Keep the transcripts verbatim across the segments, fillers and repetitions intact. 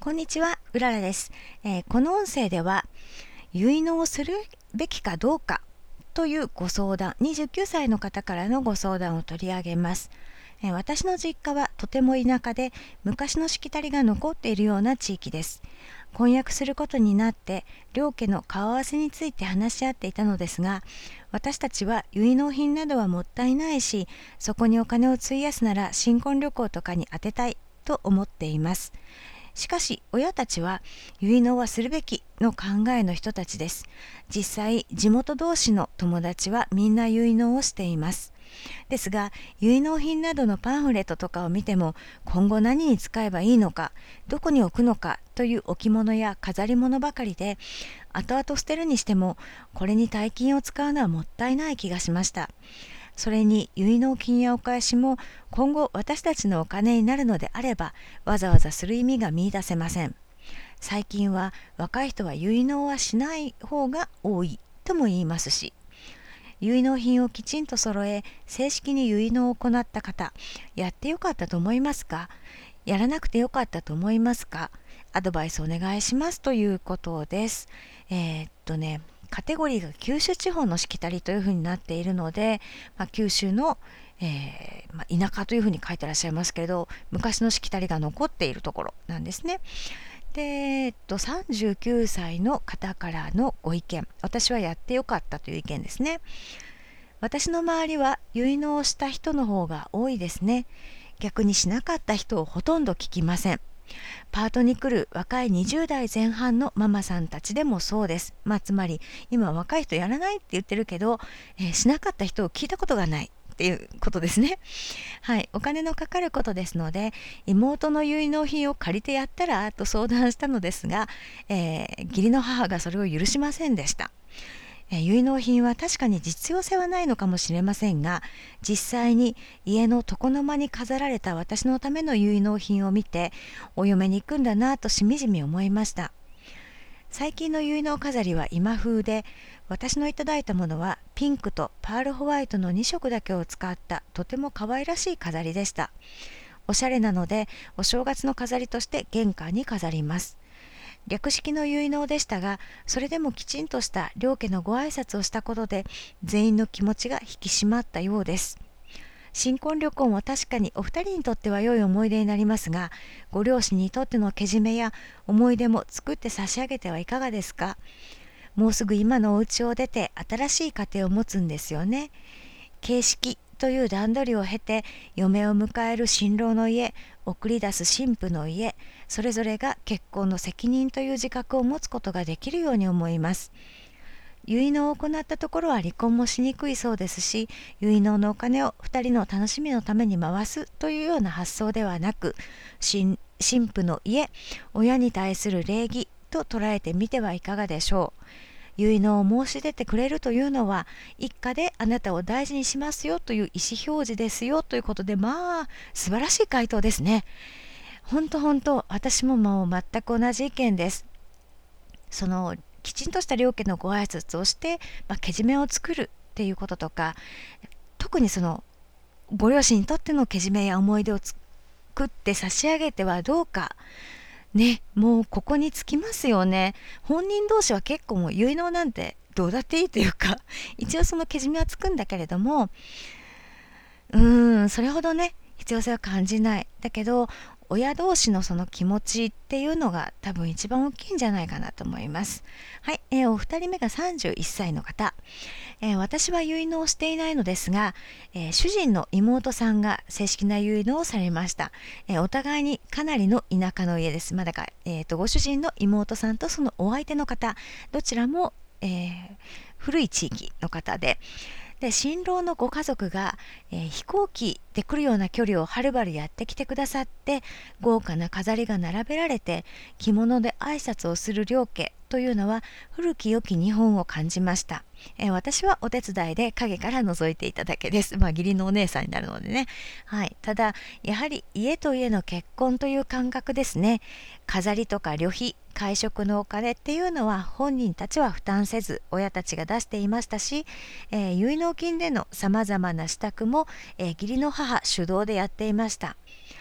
こんにちは、うららです。えーこの音声では結納するべきかどうかというご相談、にじゅうきゅうさいの方からのご相談を取り上げます。えー私の実家はとても田舎で昔のしきたりが残っているような地域です。婚約することになって両家の顔合わせについて話し合っていたのですが、私たちは結納品などはもったいないし、そこにお金を費やすなら新婚旅行とかに充てたいと思っています。しかし親たちは結納はするべきの考えの人たちです。実際地元同士の友達はみんな結納をしています。ですが結納品などのパンフレットとかを見ても、今後何に使えばいいのか、どこに置くのかという置物や飾り物ばかりで、後々捨てるにしてもこれに大金を使うのはもったいない気がしました。それに結納金やお返しも今後私たちのお金になるのであれば、わざわざする意味が見出せません。最近は若い人は結納はしない方が多いとも言いますし、結納品をきちんと揃え正式に結納を行った方、やってよかったと思いますか、やらなくてよかったと思いますか、アドバイスお願いしますということです。えー、っとねカテゴリーが九州地方のしきたりというふうになっているので、まあ、九州の、えーまあ、田舎というふうに書いてらっしゃいますけれど、昔のしきたりが残っているところなんですね。で、えっと、さんじゅうきゅうさいの方からのご意見、私はやってよかったという意見ですね。私の周りは結納した人の方が多いですね。逆にしなかった人をほとんど聞きません。パートに来る若いにじゅうだいぜん半のママさんたちでもそうです。まあ、つまり今若い人やらないって言ってるけど、えーしなかった人を聞いたことがないっていうことですね。はい、お金のかかることですので、妹の結納品を借りてやったらと相談したのですが、えー義理の母がそれを許しませんでした。えー結納品は確かに実用性はないのかもしれませんが、実際に家の床の間に飾られた私のための結納品を見て、お嫁に行くんだなとしみじみ思いました。最近の結納飾りは今風で、私のいただいたものはピンクとパールホワイトのにしょくだけを使ったとても可愛らしい飾りでした。おしゃれなのでお正月の飾りとして玄関に飾ります。略式の結納でしたが、それでもきちんとした両家のご挨拶をしたことで全員の気持ちが引き締まったようです。新婚旅行も確かにお二人にとっては良い思い出になりますが、ご両親にとってのけじめや思い出も作って差し上げてはいかがですか。もうすぐ今のお家を出て新しい家庭を持つんですよね。形式という段取りを経て嫁を迎える新郎の家、送り出す新婦の家、それぞれが結婚の責任という自覚を持つことができるように思います。結納を行ったところは離婚もしにくいそうですし、結納のお金をふたりの楽しみのために回すというような発想ではなく、新新婦の家、親に対する礼儀と捉えてみてはいかがでしょう。結納を申し出てくれるというのは、一家であなたを大事にしますよという意思表示ですよということで、まあ素晴らしい回答ですね。本当本当、私ももう全く同じ意見です。そのきちんとした両家のご挨拶をして、まあ、けじめを作るっていうこととか、特にそのご両親にとってのけじめや思い出を作って差し上げてはどうかね。もうここにつきますよね。本人同士は結構もう結納なんてどうだっていいというか、一応そのけじめはつくんだけれども、うーんそれほどね必要性は感じない。だけど親同士のその気持ちっていうのが多分一番大きいんじゃないかなと思います。はい、えーお二人目がさんじゅういっさいの方、えー私は結納していないのですが、えー主人の妹さんが正式な結納をされました。えーお互いにかなりの田舎の家です。まあ、だから、えーとご主人の妹さんとそのお相手の方、どちらも、えー古い地域の方で、で新郎のご家族が、えー飛行機で来るような距離をはるばるやってきてくださって、豪華な飾りが並べられて着物で挨拶をする両家というのは古き良き日本を感じました。えー私はお手伝いで影から覗いていただけです。まあ義理のお姉さんになるのでね。はい、ただやはり家と家の結婚という感覚ですね。飾りとか旅費、会食のお金っていうのは本人たちは負担せず親たちが出していましたし、えー結納金でのさまざまな支度も、えー義理の母主導でやっていました。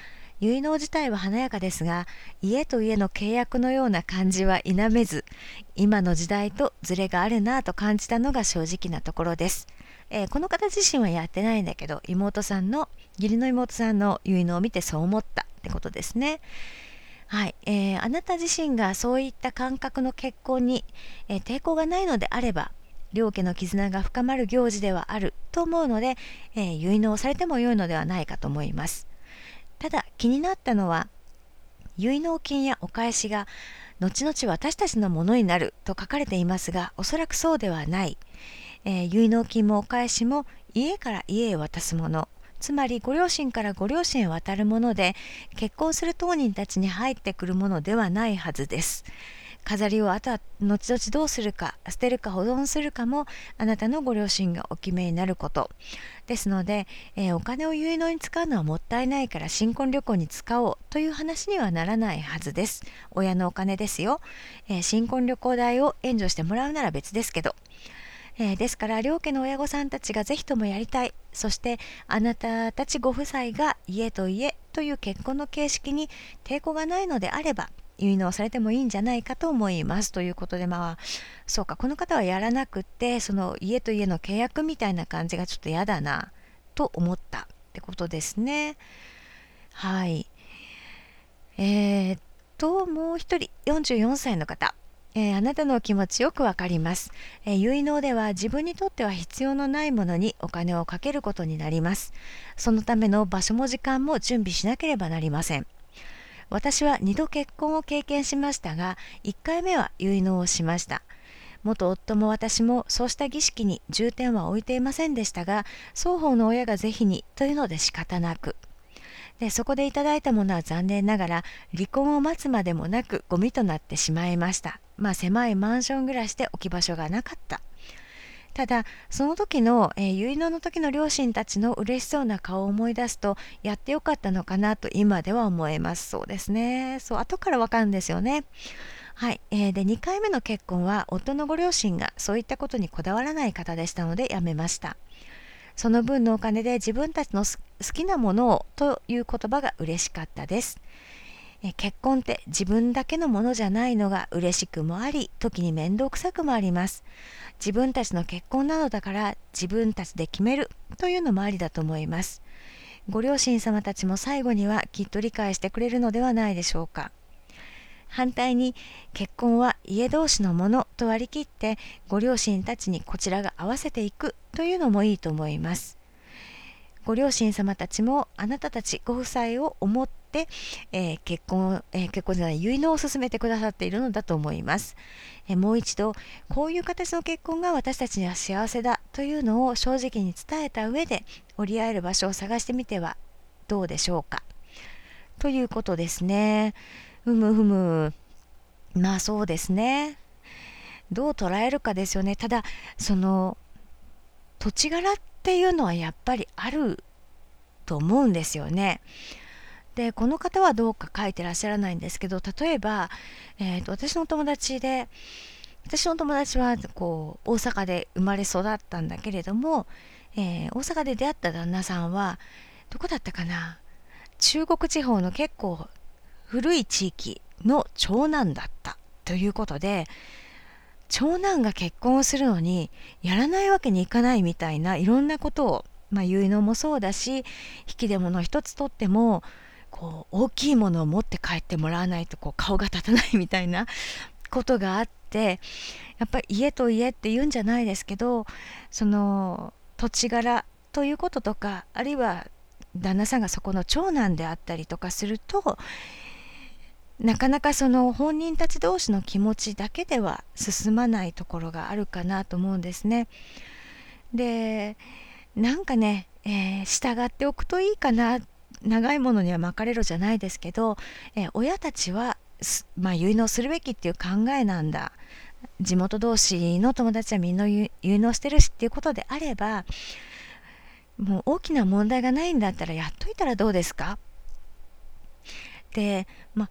結納自体は華やかですが、家と家の契約のような感じは否めず、今の時代とズレがあるなぁと感じたのが正直なところです。えーこの方自身はやってないんだけど、妹さんの義理の妹さんの結納を見てそう思ったってことですね。はい、えーあなた自身がそういった感覚の結婚に、えー抵抗がないのであれば、両家の絆が深まる行事ではあると思うので、えー結納されても良いのではないかと思います。ただ気になったのは、結納金やお返しが後々私たちのものになると書かれていますが、おそらくそうではない。えー結納金もお返しも家から家へ渡すもの、つまりご両親からご両親へ渡るもので、結婚する当人たちに入ってくるものではないはずです。飾りをあとは後々どうするか、捨てるか保存するかもあなたのご両親がお決めになることですので、えーお金を結納に使うのはもったいないから新婚旅行に使おうという話にはならないはずです。親のお金ですよ。えー新婚旅行代を援助してもらうなら別ですけど、えーですから両家の親御さんたちがぜひともやりたい、そしてあなたたちご夫妻が家と家という結婚の形式に抵抗がないのであれば、結納されてもいいんじゃないかと思いますということで、まあそうか、この方はやらなくって、その家と家の契約みたいな感じがちょっと嫌だなと思ったってことですね。はい。えー、っともう一人、よんじゅうよんさいの方。えーあなたのお気持ちよくわかります。えー結納では自分にとっては必要のないものにお金をかけることになります。そのための場所も時間も準備しなければなりません。私はにど結婚を経験しましたが、いっかいめは結納をしました。元夫も私もそうした儀式に重点は置いていませんでしたが、双方の親が是非にというので仕方なく。で、そこでいただいたものは残念ながら離婚を待つまでもなくゴミとなってしまいました。まあ狭いマンション暮らしで置き場所がなかった。ただその時の、えー結納の時の両親たちの嬉しそうな顔を思い出すと、やってよかったのかなと今では思えます。そうですね、そう後からわかるんですよね。はい、えーでにかいめの結婚は夫のご両親がそういったことにこだわらない方でしたのでやめました。その分のお金で自分たちの好きなものをという言葉が嬉しかったです。え結婚って自分だけのものじゃないのが嬉しくもあり、時に面倒くさくもあります。自分たちの結婚なのだから自分たちで決めるというのもありだと思います。ご両親様たちも最後にはきっと理解してくれるのではないでしょうか。反対に結婚は家同士のものと割り切ってご両親たちにこちらが合わせていくというのもいいと思います。ご両親様たちもあなたたちご夫妻を思って、えー結婚、えー結婚じゃない結納を進めてくださっているのだと思います。えーもう一度こういう形の結婚が私たちには幸せだというのを正直に伝えた上で折り合える場所を探してみてはどうでしょうかということですね。ふむふむ。まあそうですね。どう捉えるかですよね。ただその土地柄っていうのはやっぱりあると思うんですよね。でこの方はどうか書いてらっしゃらないんですけど、例えば、えーと私の友達で私の友達はこう大阪で生まれ育ったんだけれども、えー大阪で出会った旦那さんはどこだったかな、中国地方の結構古い地域の長男だったということで、長男が結婚をするのにやらないわけにいかないみたいないろんなことを、まあ結納もそうだし、引き出物一つとってもこう大きいものを持って帰ってもらわないとこう顔が立たないみたいなことがあって、やっぱり家と家って言うんじゃないですけど、その土地柄ということとか、あるいは旦那さんがそこの長男であったりとかすると、なかなかその本人たち同士の気持ちだけでは進まないところがあるかなと思うんですね。でなんかね、えー従っておくといいかな、長いものには巻かれろじゃないですけど、えー親たちはすまあ結納するべきっていう考えなんだ、地元同士の友達はみんな結結納してるしっていうことであれば、もう大きな問題がないんだったらやっといたらどうですか。で、まあ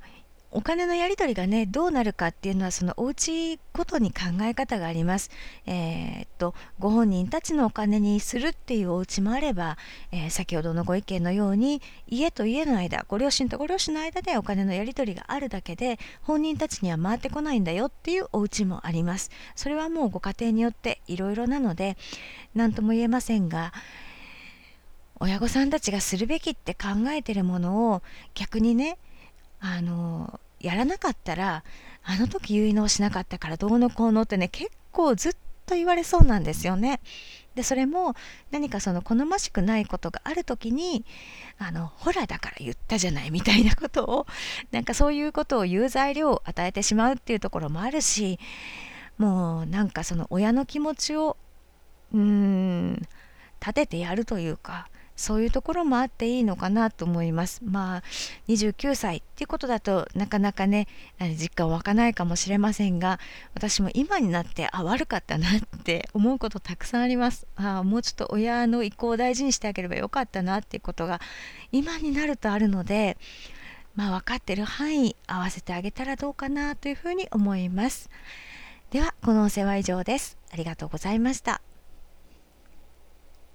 お金のやり取りがねどうなるかっていうのはそのお家ごとに考え方があります。えーっとご本人たちのお金にするっていうお家もあれば、えー先ほどのご意見のように家と家の間、ご両親とご両親の間でお金のやり取りがあるだけで本人たちには回ってこないんだよっていうお家もあります。それはもうご家庭によっていろいろなので何とも言えませんが、親御さんたちがするべきって考えてるものを逆にね、あのやらなかったら、あの時結納しなかったからどうのこうのってね、結構ずっと言われそうなんですよね。でそれも何かその好ましくないことがある時に、あのほらだから言ったじゃないみたいなことを、なんかそういうことを言う材料を与えてしまうっていうところもあるし、もうなんかその親の気持ちをうーん立ててやるというか、そういうところもあっていいのかなと思います。まあにじゅうきゅうさいっていうことだとなかなかね実感湧かないかもしれませんが、私も今になってあ悪かったなって思うことたくさんあります。あもうちょっと親の意向を大事にしてあげればよかったなっていうことが今になるとあるので、まあ分かってる範囲合わせてあげたらどうかなというふうに思います。ではこの音声は以上です。ありがとうございました。